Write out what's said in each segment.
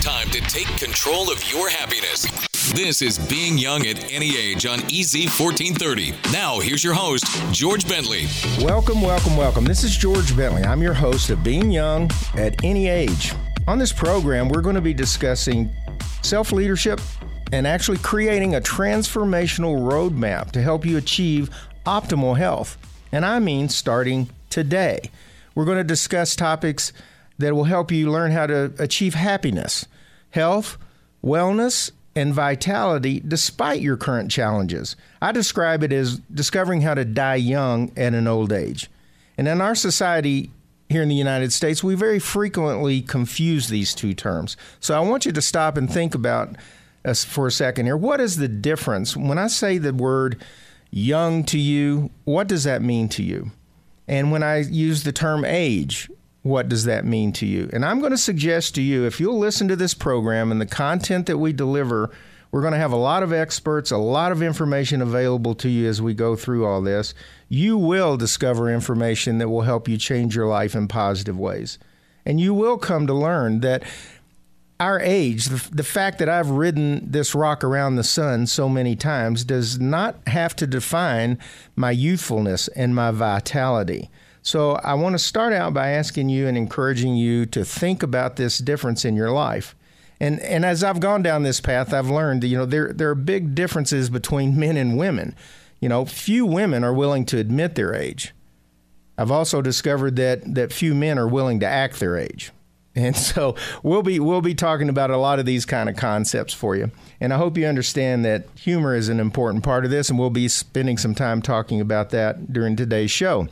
Time to take control of your happiness. This is Being Young at Any Age on EZ 1430. Now, here's your host, George Bentley. Welcome. This is George Bentley. I'm your host of Being Young at Any Age. On this program, we're going to be discussing self-leadership and actually creating a transformational roadmap to help you achieve optimal health. And I mean starting today. We're going to discuss topics that will help you learn how to achieve happiness, health, wellness, and vitality despite your current challenges. I describe it as discovering how to die young at an old age. And in our society here in the United States, we very frequently confuse these two terms. So I want you to stop and think about us for a second here. What is the difference? When I say the word young to you, what does that mean to you? And when I use the term age, what does that mean to you? And I'm going to suggest to you, if you'll listen to this program and the content that we deliver, we're going to have a lot of experts, a lot of information available to you as we go through all this. You will discover information that will help you change your life in positive ways. And you will come to learn that our age, the fact that I've ridden this rock around the sun so many times, does not have to define my youthfulness and my vitality. So I want to start out by asking you and encouraging you to think about this difference in your life. And as I've gone down this path, I've learned, there are big differences between men and women. Few women are willing to admit their age. I've also discovered that few men are willing to act their age. And so we'll be talking about a lot of these kind of concepts for you. And I hope you understand that humor is an important part of this, and we'll be spending some time talking about that during today's show.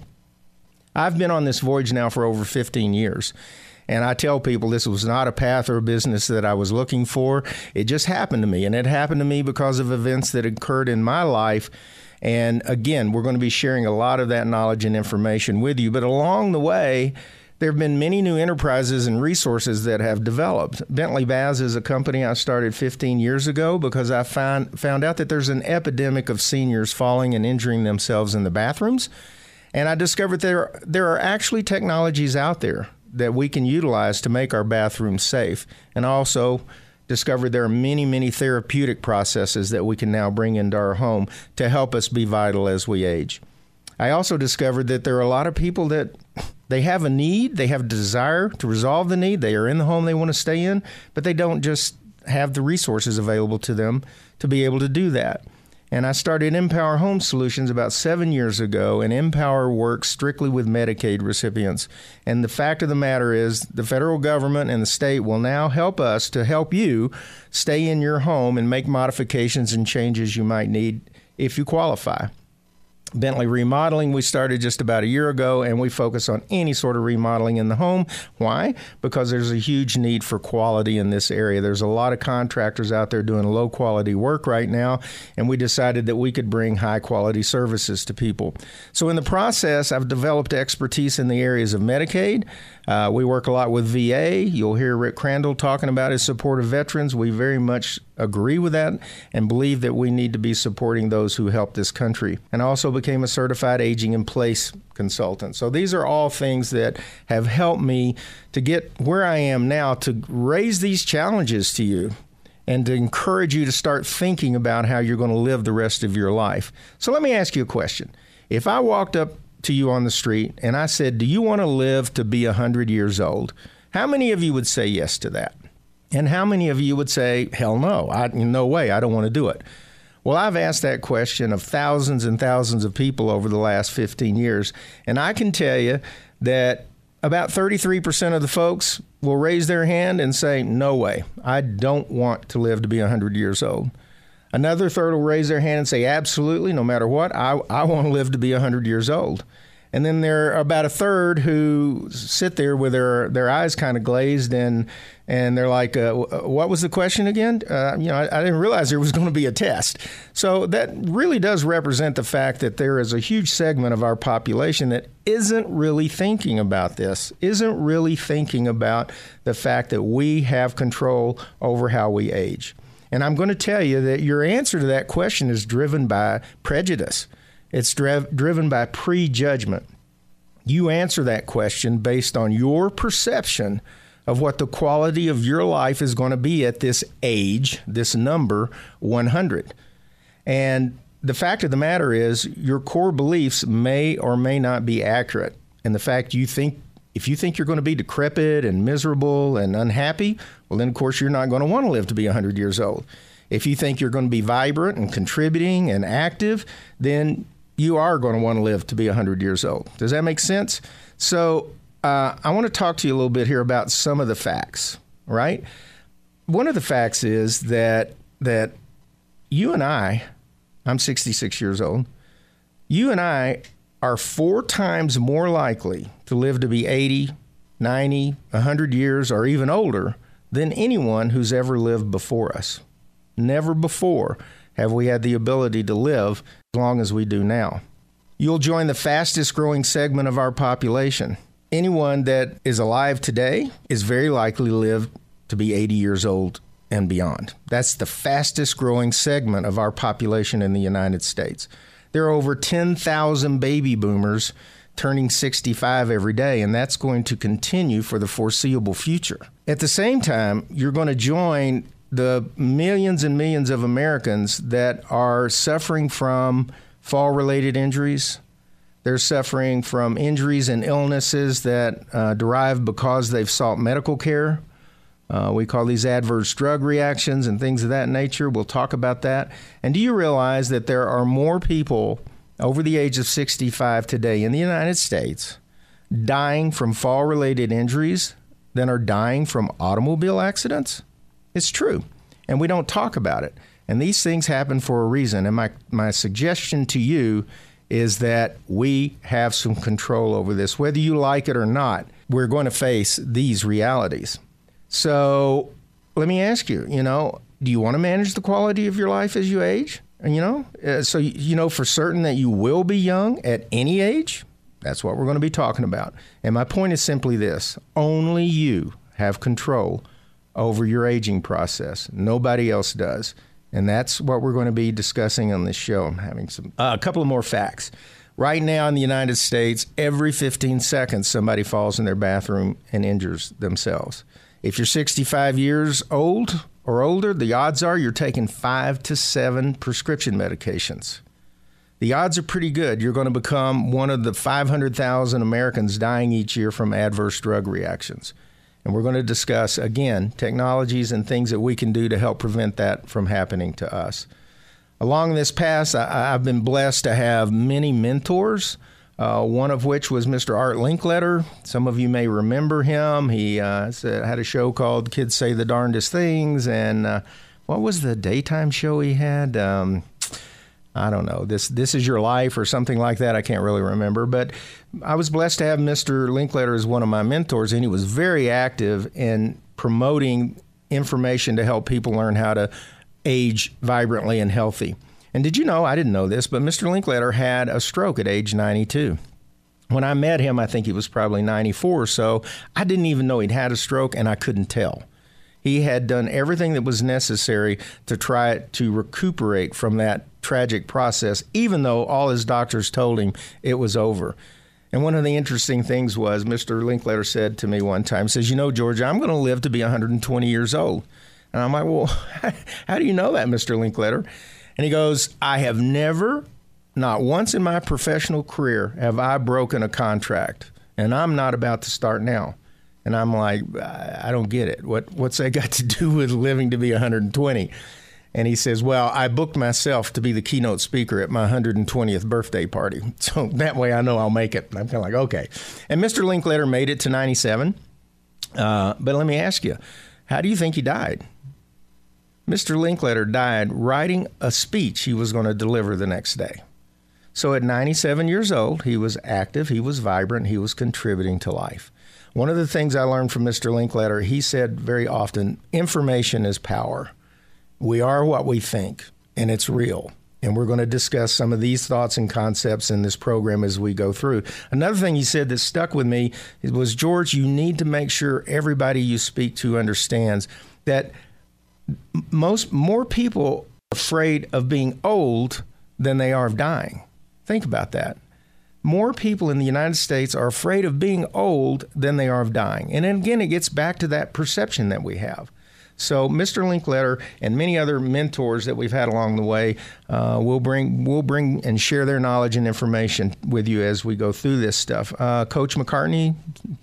I've been on this voyage now for over 15 years, and I tell people this was not a path or a business that I was looking for. It just happened to me, and it happened to me because of events that occurred in my life. And again, we're going to be sharing a lot of that knowledge and information with you. But along the way, there have been many new enterprises and resources that have developed. Bentley Baz is a company I started 15 years ago because I found out that there's an epidemic of seniors falling and injuring themselves in the bathrooms. And I discovered there are actually technologies out there that we can utilize to make our bathrooms safe. And I also discovered there are many, many therapeutic processes that we can now bring into our home to help us be vital as we age. I also discovered that there are a lot of people that they have a need, they have a desire to resolve the need, they are in the home they want to stay in, but they don't just have the resources available to them to be able to do that. And I started Empower Home Solutions about 7 years ago, and Empower works strictly with Medicaid recipients. And the fact of the matter is the federal government and the state will now help us to help you stay in your home and make modifications and changes you might need if you qualify. Bentley Remodeling, we started just about a year ago, and we focus on any sort of remodeling in the home. Why? Because there's a huge need for quality in this area. There's a lot of contractors out there doing low-quality work right now, and we decided that we could bring high-quality services to people. So in the process, I've developed expertise in the areas of Medicaid. We work a lot with VA. You'll hear Rick Crandall talking about his support of veterans. We very much agree with that and believe that we need to be supporting those who help this country. And I also became a certified aging in place consultant. So these are all things that have helped me to get where I am now, to raise these challenges to you and to encourage you to start thinking about how you're going to live the rest of your life. So let me ask you a question. If I walked up to you on the street and I said, do you want to live to be 100 years old? How many of you would say yes to that? And how many of you would say, hell no, no way, I don't want to do it? Well, I've asked that question of thousands and thousands of people over the last 15 years, and I can tell you that about 33% of the folks will raise their hand and say, no way, I don't want to live to be 100 years old. Another third will raise their hand and say, absolutely, no matter what, I want to live to be 100 years old. And then there are about a third who sit there with their eyes kind of glazed and they're like, what was the question again? I didn't realize there was going to be a test. So that really does represent the fact that there is a huge segment of our population that isn't really thinking about this, isn't really thinking about the fact that we have control over how we age. And I'm going to tell you that your answer to that question is driven by prejudice. It's driven by prejudgment. You answer that question based on your perception of what the quality of your life is going to be at this age, this number 100. And the fact of the matter is your core beliefs may or may not be accurate. And the fact if you think you're going to be decrepit and miserable and unhappy, well, then, of course, you're not going to want to live to be 100 years old. If you think you're going to be vibrant and contributing and active, then you are going to want to live to be 100 years old. Does that make sense? So I want to talk to you a little bit here about some of the facts, right? One of the facts is that you and I'm 66 years old, you and I are 4 times more likely to live to be 80, 90, 100 years, or even older than anyone who's ever lived before us. Never before have we had the ability to live as long as we do now. You'll join the fastest growing segment of our population. Anyone that is alive today is very likely to live to be 80 years old and beyond. That's the fastest growing segment of our population in the United States. There are over 10,000 baby boomers turning 65 every day, and that's going to continue for the foreseeable future. At the same time, you're going to join the millions and millions of Americans that are suffering from fall-related injuries. They're suffering from injuries and illnesses that derive because they've sought medical care. We call these adverse drug reactions and things of that nature. We'll talk about that. And do you realize that there are more people over the age of 65 today in the United States dying from fall-related injuries than are dying from automobile accidents? It's true, and we don't talk about it. And these things happen for a reason. And my suggestion to you is that we have some control over this. Whether you like it or not, we're going to face these realities. So let me ask you, do you want to manage the quality of your life as you age? And, so you know for certain that you will be young at any age? That's what we're going to be talking about. And my point is simply this. Only you have control over your aging process. Nobody else does. And that's what we're going to be discussing on this show. I'm having a couple of more facts. Right now in the United States, every 15 seconds, somebody falls in their bathroom and injures themselves. If you're 65 years old or older, the odds are you're taking 5 to 7 prescription medications. The odds are pretty good. You're going to become one of the 500,000 Americans dying each year from adverse drug reactions. And we're going to discuss, again, technologies and things that we can do to help prevent that from happening to us. Along this path, I've been blessed to have many mentors, one of which was Mr. Art Linkletter. Some of you may remember him. He had a show called Kids Say the Darndest Things. And what was the daytime show he had? I don't know, This Is Your Life or something like that. I can't really remember. But I was blessed to have Mr. Linkletter as one of my mentors, and he was very active in promoting information to help people learn how to age vibrantly and healthy. And did you know, I didn't know this, but Mr. Linkletter had a stroke at age 92. When I met him, I think he was probably 94 or so. I didn't even know he'd had a stroke, and I couldn't tell. He had done everything that was necessary to try to recuperate from that tragic process, even though all his doctors told him it was over. And one of the interesting things was Mr. Linkletter said to me one time, says, George, I'm going to live to be 120 years old. And I'm like, well, how do you know that, Mr. Linkletter? And he goes, I have never, not once in my professional career, have I broken a contract. And I'm not about to start now. And I'm like, I don't get it. What's that got to do with living to be 120? And he says, well, I booked myself to be the keynote speaker at my 120th birthday party. So that way I know I'll make it. And I'm kind of like, okay. And Mr. Linkletter made it to 97. But let me ask you, how do you think he died? Mr. Linkletter died writing a speech he was going to deliver the next day. So at 97 years old, he was active, he was vibrant, he was contributing to life. One of the things I learned from Mr. Linkletter, he said very often, information is power. We are what we think, and it's real. And we're going to discuss some of these thoughts and concepts in this program as we go through. Another thing he said that stuck with me was, George, you need to make sure everybody you speak to understands that more people are afraid of being old than they are of dying. Think about that. more people in the United States are afraid of being old than they are of dying. And then again, it gets back to that perception that we have. So Mr. Linkletter and many other mentors that we've had along the way will bring and share their knowledge and information with you as we go through this stuff. Coach McCartney,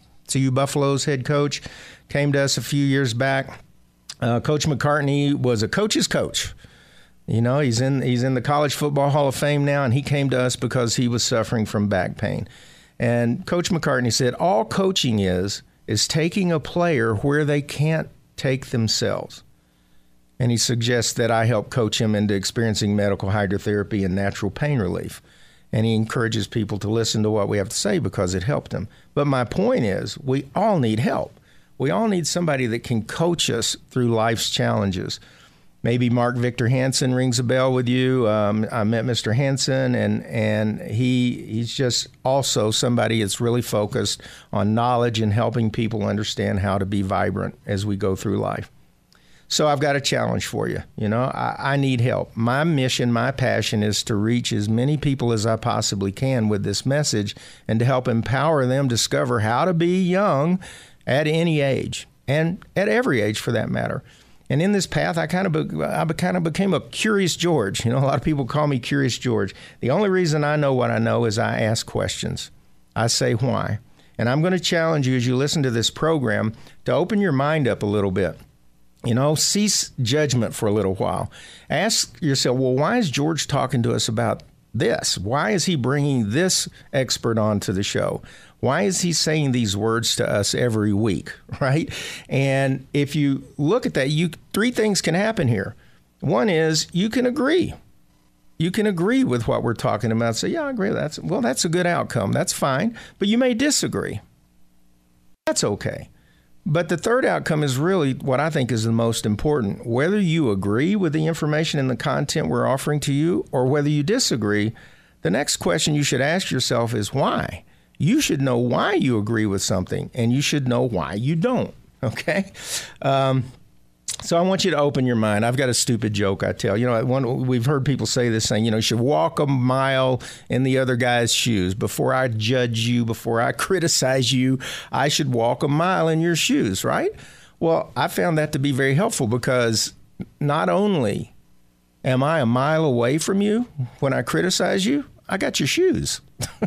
CU Buffalo's head coach, came to us a few years back. Coach McCartney was a coach's coach. You know, he's in the College Football Hall of Fame now, and he came to us because he was suffering from back pain. And Coach McCartney said, all coaching is taking a player where they can't take themselves. And he suggests that I help coach him into experiencing medical hydrotherapy and natural pain relief. And he encourages people to listen to what we have to say because it helped him. But my point is, we all need help. We all need somebody that can coach us through life's challenges. Maybe Mark Victor Hansen rings a bell with you. I met Mr. Hansen, and he's just also somebody that's really focused on knowledge and helping people understand how to be vibrant as we go through life. So I've got a challenge for you. You know, I need help. My mission, my passion is to reach as many people as I possibly can with this message and to help empower them discover how to be young at any age and at every age for that matter. And in this path, I kind of became a curious George. You know, a lot of people call me Curious George. The only reason I know what I know is I ask questions. I say why. And I'm going to challenge you as you listen to this program to open your mind up a little bit. You know, cease judgment for a little while. Ask yourself, well, why is George talking to us about this? Why is he bringing this expert onto the show? Why is he saying these words to us every week, right? And if you look at that, three things can happen here. One is you can agree. You can agree with what we're talking about. Say, yeah, I agree. That's a good outcome. That's fine. But you may disagree. That's okay. But the third outcome is really what I think is the most important. Whether you agree with the information and the content we're offering to you or whether you disagree, the next question you should ask yourself is why? You should know why you agree with something, and you should know why you don't, okay? So I want you to open your mind. I've got a stupid joke I tell. You know, we've heard people say this thing, you know, you should walk a mile in the other guy's shoes. Before I judge you, before I criticize you, I should walk a mile in your shoes, right? Well, I found that to be very helpful because not only am I a mile away from you when I criticize you, I got your shoes.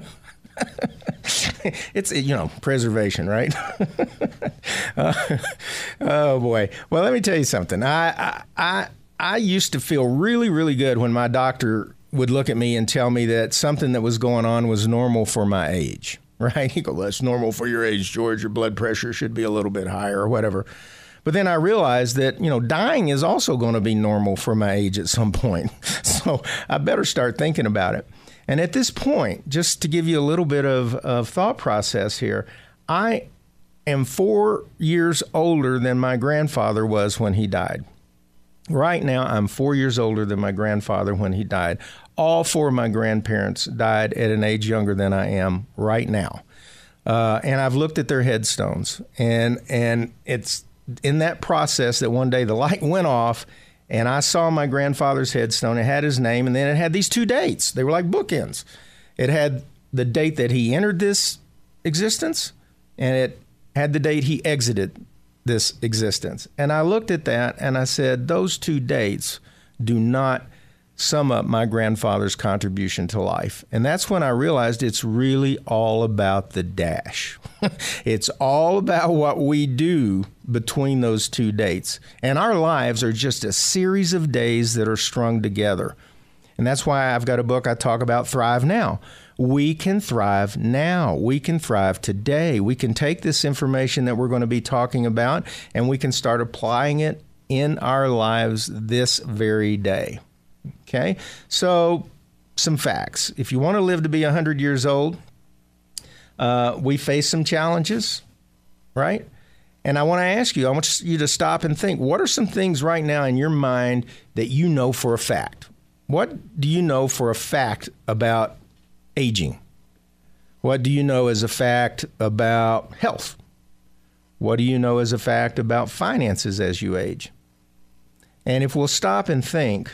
It's, you know, preservation, right? Oh, boy. Well, let me tell you something. I used to feel really, really good when my doctor would look at me and tell me that something that was going on was normal for my age, right? He goes, well, that's normal for your age, George. Your blood pressure should be a little bit higher or whatever. But then I realized that, you know, dying is also going to be normal for my age at some point. So I better start thinking about it. And at this point, just to give you a little bit of thought process here, I am 4 years older than my grandfather was when he died. Right now, I'm 4 years older than my grandfather when he died. All four of my grandparents died at an age younger than I am right now. And I've looked at their headstones. And it's in that process that one day the light went off, and I saw my grandfather's headstone. It had his name, and then it had these two dates. They were like bookends. It had the date that he entered this existence, and it had the date he exited this existence. And I looked at that, and I said, those two dates do not sum up my grandfather's contribution to life. And that's when I realized it's really all about the dash. It's all about what we do between those two dates. And our lives are just a series of days that are strung together. And that's why I've got a book I talk about, Thrive Now. We can thrive now. We can thrive today. We can take this information that we're going to be talking about, and we can start applying it in our lives this very day. Okay, so some facts. If you want to live to be 100 years old, we face some challenges, right? And I want to ask you, I want you to stop and think, what are some things right now in your mind that you know for a fact? What do you know for a fact about aging? What do you know as a fact about health? What do you know as a fact about finances as you age? And if we'll stop and think,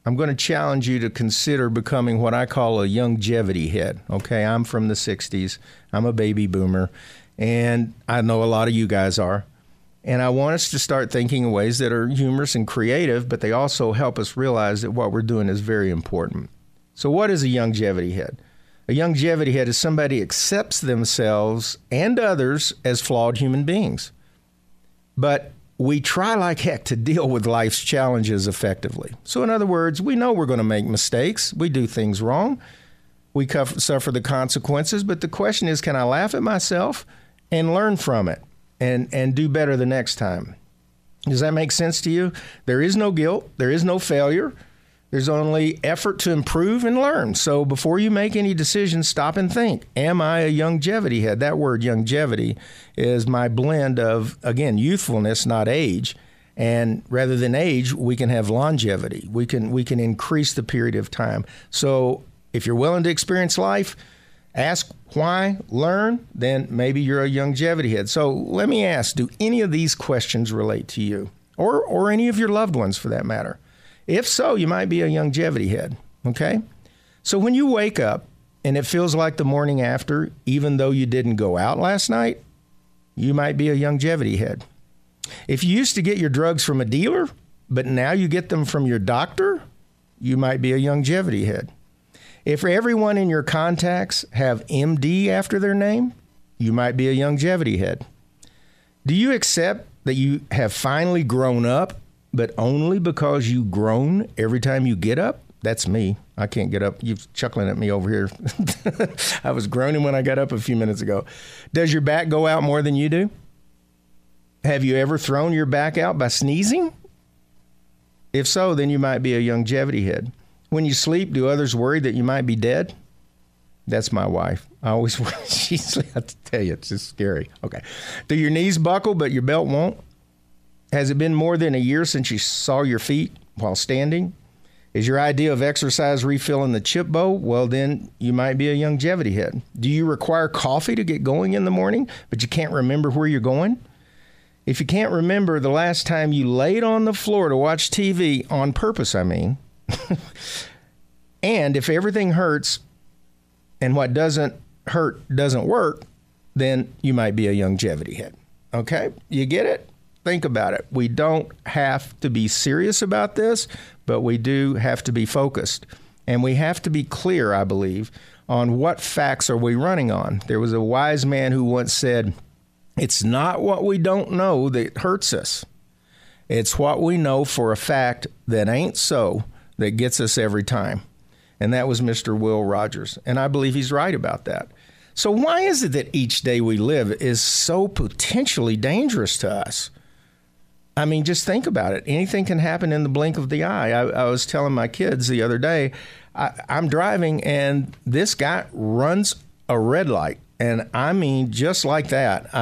I'm going to challenge you to consider becoming what I call a longevity head. Okay, I'm from the 60s. I'm a baby boomer, and I know a lot of you guys are. And I want us to start thinking in ways that are humorous and creative, but they also help us realize that what we're doing is very important. So what is a longevity head? A longevity head is somebody who accepts themselves and others as flawed human beings. But we try like heck to deal with life's challenges effectively. So in other words, we know we're going to make mistakes. We do things wrong. We suffer the consequences. But the question is, can I laugh at myself and learn from it and do better the next time? Does that make sense to you? There is no guilt. There is no failure. There's only effort to improve and learn. So before you make any decisions, stop and think, am I a longevity head? That word longevity is my blend of, again, youthfulness, not age. And rather than age, we can have longevity. We can increase the period of time. So if you're willing to experience life, ask why, learn, then maybe you're a longevity head. So let me ask, do any of these questions relate to you or any of your loved ones for that matter? If so, you might be a longevity head, okay? So when you wake up and it feels like the morning after, even though you didn't go out last night, you might be a longevity head. If you used to get your drugs from a dealer, but now you get them from your doctor, you might be a longevity head. If everyone in your contacts have MD after their name, you might be a longevity head. Do you accept that you have finally grown up, but only because you groan every time you get up? That's me. I can't get up. You're chuckling at me over here. I was groaning when I got up a few minutes ago. Does your back go out more than you do? Have you ever thrown your back out by sneezing? If so, then you might be a longevity head. When you sleep, do others worry that you might be dead? That's my wife. I always worry. I tell you, it's just scary. Okay. Do your knees buckle, but your belt won't? Has it been more than a year since you saw your feet while standing? Is your idea of exercise refilling the chip bowl? Well, then you might be a longevity head. Do you require coffee to get going in the morning, but you can't remember where you're going? If you can't remember the last time you laid on the floor to watch TV, on purpose, I mean, and if everything hurts and what doesn't hurt doesn't work, then you might be a longevity head. Okay? You get it? Think about it. We don't have to be serious about this, but we do have to be focused. And we have to be clear, I believe, on what facts are we running on. There was a wise man who once said, it's not what we don't know that hurts us. It's what we know for a fact that ain't so that gets us every time. And that was Mr. Will Rogers. And I believe he's right about that. So why is it that each day we live is so potentially dangerous to us? I mean, just think about it. Anything can happen in the blink of the eye. I was telling my kids the other day, I'm driving and this guy runs a red light. And I mean, just like that,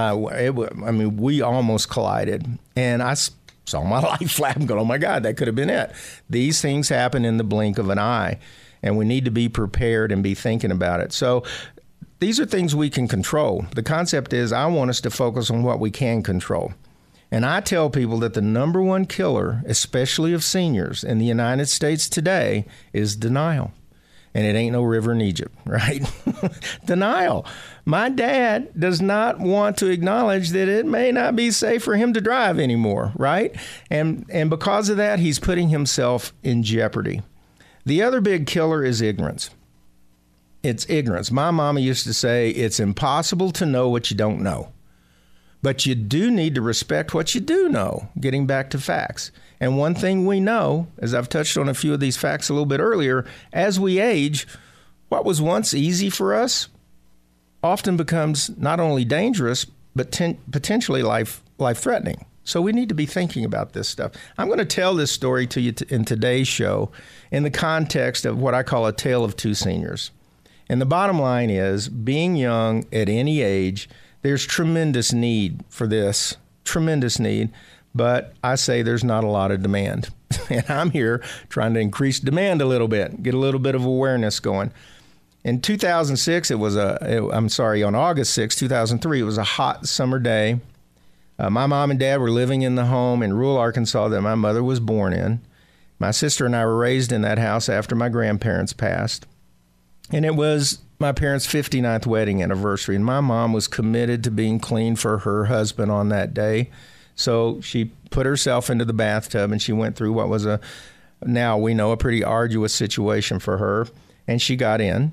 we almost collided. And I saw my light flash and go, oh my God, that could have been it. These things happen in the blink of an eye. And we need to be prepared and be thinking about it. So these are things we can control. The concept is I want us to focus on what we can control. And I tell people that the number one killer, especially of seniors in the United States today, is denial. And it ain't no river in Egypt, right? Denial. My dad does not want to acknowledge that it may not be safe for him to drive anymore, right? And because of that, he's putting himself in jeopardy. The other big killer is ignorance. It's ignorance. My mama used to say, it's impossible to know what you don't know. But you do need to respect what you do know, getting back to facts. And one thing we know, as I've touched on a few of these facts a little bit earlier, as we age, what was once easy for us often becomes not only dangerous, but potentially life-threatening. So we need to be thinking about this stuff. I'm going to tell this story to you in today's show in the context of what I call a tale of two seniors. And the bottom line is, being young at any age, there's tremendous need for this, tremendous need, but I say there's not a lot of demand. And I'm here trying to increase demand a little bit, get a little bit of awareness going. In 2006, on August 6, 2003, it was a hot summer day. My mom and dad were living in the home in rural Arkansas that my mother was born in. My sister and I were raised in that house after my grandparents passed. And it was my parents' 59th wedding anniversary. And my mom was committed to being clean for her husband on that day. So she put herself into the bathtub and she went through what was now we know, a pretty arduous situation for her. And she got in.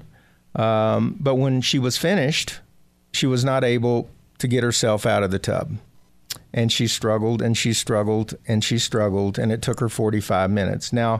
But when she was finished, she was not able to get herself out of the tub. And she struggled and she struggled and she struggled, and it took her 45 minutes. Now,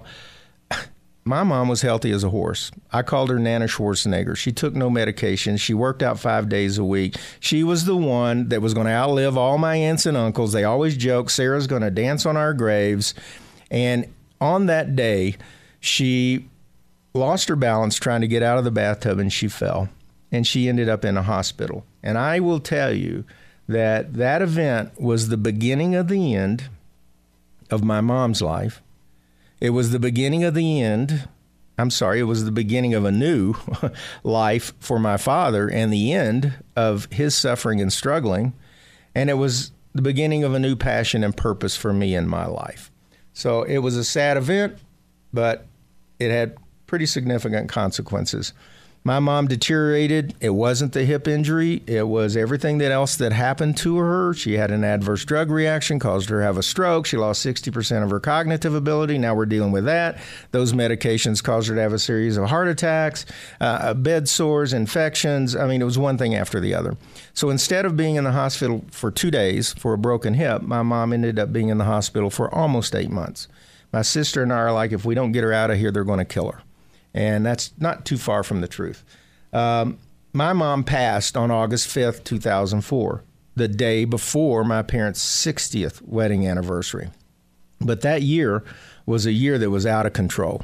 my mom was healthy as a horse. I called her Nana Schwarzenegger. She took no medication. She worked out 5 days a week. She was the one that was going to outlive all my aunts and uncles. They always joke, Sarah's going to dance on our graves. And on that day, she lost her balance trying to get out of the bathtub, and she fell. And she ended up in a hospital. And I will tell you that that event was the beginning of the end of my mom's life. It was the beginning of the end. It was the beginning of a new life for my father and the end of his suffering and struggling. And it was the beginning of a new passion and purpose for me in my life. So it was a sad event, but it had pretty significant consequences. My mom deteriorated. It wasn't the hip injury. It was everything else that happened to her. She had an adverse drug reaction, caused her to have a stroke. She lost 60% of her cognitive ability. Now we're dealing with that. Those medications caused her to have a series of heart attacks, bed sores, infections. I mean, it was one thing after the other. So instead of being in the hospital for 2 days for a broken hip, my mom ended up being in the hospital for almost 8 months. My sister and I are like, if we don't get her out of here, they're going to kill her. And that's not too far from the truth. My mom passed on August 5th, 2004, the day before my parents' 60th wedding anniversary. But that year was a year that was out of control,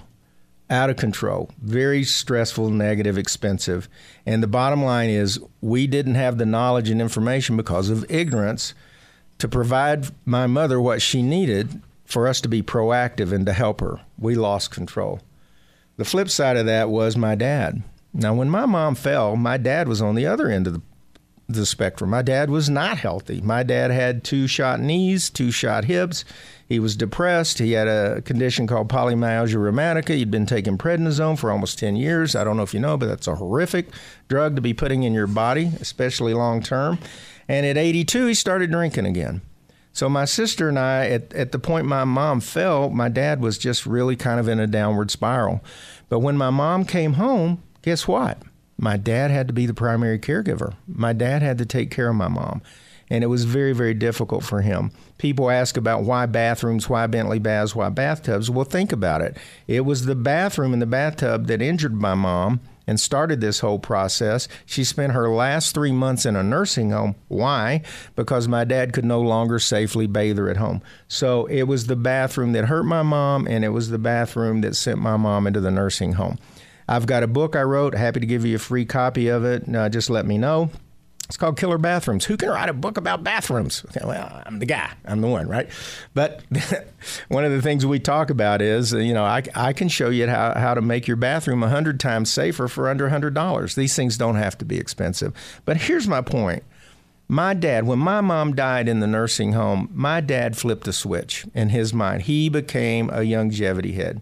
very stressful, negative, expensive. And the bottom line is we didn't have the knowledge and information because of ignorance to provide my mother what she needed for us to be proactive and to help her. We lost control. The flip side of that was my dad. Now, when my mom fell, my dad was on the other end of the spectrum. My dad was not healthy. My dad had 2 shot knees, 2 shot hips. He was depressed. He had a condition called polymyalgia rheumatica. He'd been taking prednisone for almost 10 years. I don't know if you know, but that's a horrific drug to be putting in your body, especially long term. And at 82, he started drinking again. So my sister and I, at the point my mom fell, my dad was just really kind of in a downward spiral. But when my mom came home, guess what? My dad had to be the primary caregiver. My dad had to take care of my mom. And it was very, very difficult for him. People ask about why bathrooms, why Bentley baths, why bathtubs. Well, think about it. It was the bathroom and the bathtub that injured my mom and started this whole process. She spent her last 3 months in a nursing home. Why? Because my dad could no longer safely bathe her at home. So it was the bathroom that hurt my mom, and it was the bathroom that sent my mom into the nursing home. I've got a book I wrote. Happy to give you a free copy of it. Just let me know. It's called Killer Bathrooms. Who can write a book about bathrooms? Okay, well, I'm the guy. I'm the one, right? But one of the things we talk about is, I can show you how to make your bathroom 100 times safer for under $100. These things don't have to be expensive. But here's my point. My dad, when my mom died in the nursing home, my dad flipped a switch in his mind. He became a longevity head.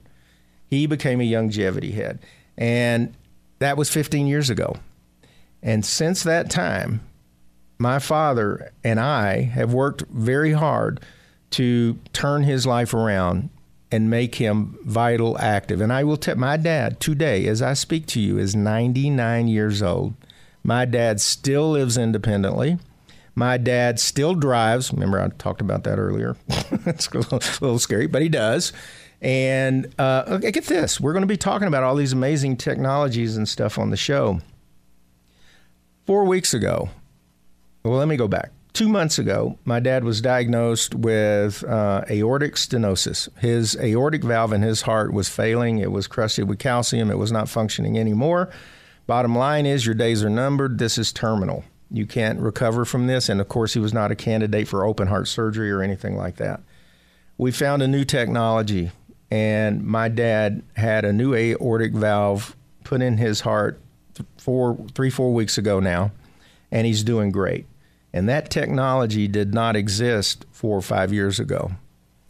And that was 15 years ago. And since that time, my father and I have worked very hard to turn his life around and make him vital, active. And I will tell my dad today, as I speak to you, is 99 years old. My dad still lives independently. My dad still drives. Remember, I talked about that earlier. It's a little scary, but he does. And get this. We're going to be talking about all these amazing technologies and stuff on the show. 4 weeks ago, well, let me go back. 2 months ago, my dad was diagnosed with aortic stenosis. His aortic valve in his heart was failing. It was crusted with calcium. It was not functioning anymore. Bottom line is your days are numbered. This is terminal. You can't recover from this. And, of course, he was not a candidate for open heart surgery or anything like that. We found a new technology, and my dad had a new aortic valve put in his heart 4 weeks ago now, and he's doing great. And that technology did not exist 4 or 5 years ago.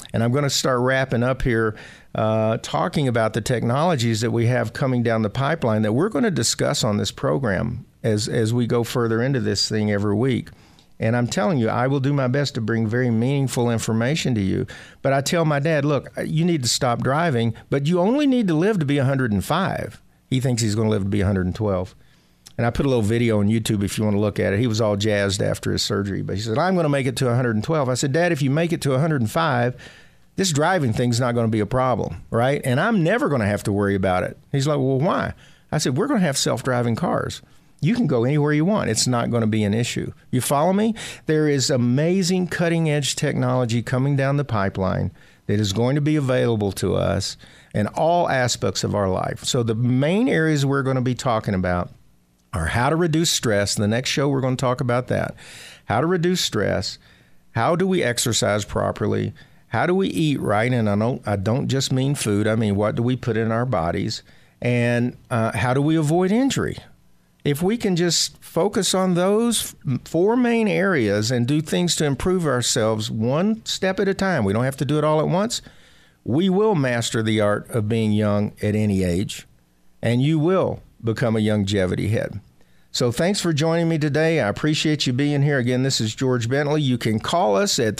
And I'm going to start wrapping up here talking about the technologies that we have coming down the pipeline that we're going to discuss on this program as we go further into this thing every week. And I'm telling you, I will do my best to bring very meaningful information to you. But I tell my dad, look, you need to stop driving, but you only need to live to be 105. He thinks he's going to live to be 112. And I put a little video on YouTube if you want to look at it. He was all jazzed after his surgery. But he said, I'm going to make it to 112. I said, Dad, if you make it to 105, this driving thing's not going to be a problem, right? And I'm never going to have to worry about it. He's like, well, why? I said, we're going to have self-driving cars. You can go anywhere you want. It's not going to be an issue. You follow me? There is amazing cutting-edge technology coming down the pipeline that is going to be available to us in all aspects of our life. So the main areas we're going to be talking about are how to reduce stress. The next show, we're going to talk about that. How to reduce stress. How do we exercise properly? How do we eat right? And I don't just mean food. I mean, what do we put in our bodies? And how do we avoid injury? If we can just focus on those 4 main areas and do things to improve ourselves one step at a time, we don't have to do it all at once, we will master the art of being young at any age, and you will become a longevity head. So thanks for joining me today. I appreciate you being here. Again, this is George Bentley. You can call us at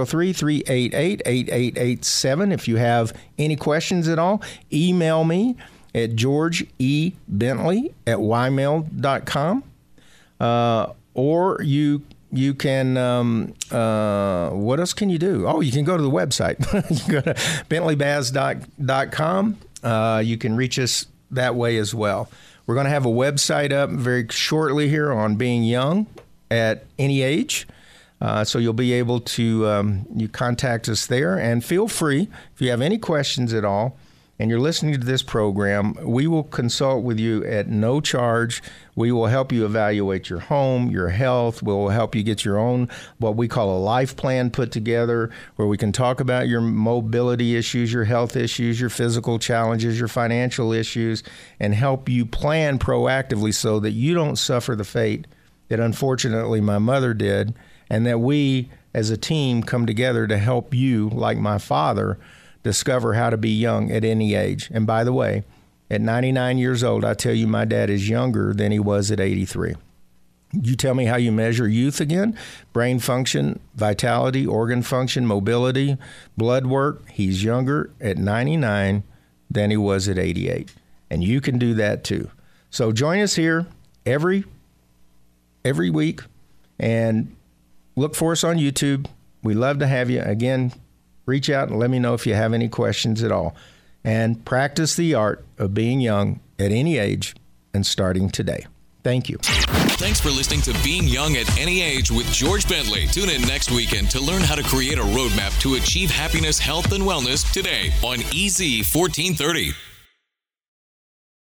303-388-8887 if you have any questions at all. Email me at georgeebentley@ymail.com. Or you can, what else can you do? Oh, you can go to the website. You can go to bentleybass.com. You can reach us that way as well. We're going to have a website up very shortly here on being young at any age. So you'll be able to you contact us there. And feel free, if you have any questions at all, and you're listening to this program, we will consult with you at no charge. We will help you evaluate your home, your health. We'll help you get your own, what we call a life plan put together, where we can talk about your mobility issues, your health issues, your physical challenges, your financial issues, and help you plan proactively so that you don't suffer the fate that unfortunately my mother did, and that we as a team come together to help you, like my father, discover how to be young at any age. And by the way, at 99 years old, I tell you, my dad is younger than he was at 83. You tell me how you measure youth again? Brain function, vitality, organ function, mobility, blood work. He's younger at 99 than he was at 88. And you can do that too. So join us here every week and look for us on YouTube. We love to have you. Again, reach out and let me know if you have any questions at all. And practice the art of being young at any age and starting today. Thank you. Thanks for listening to Being Young at Any Age with George Bentley. Tune in next weekend to learn how to create a roadmap to achieve happiness, health, and wellness today on EZ 1430.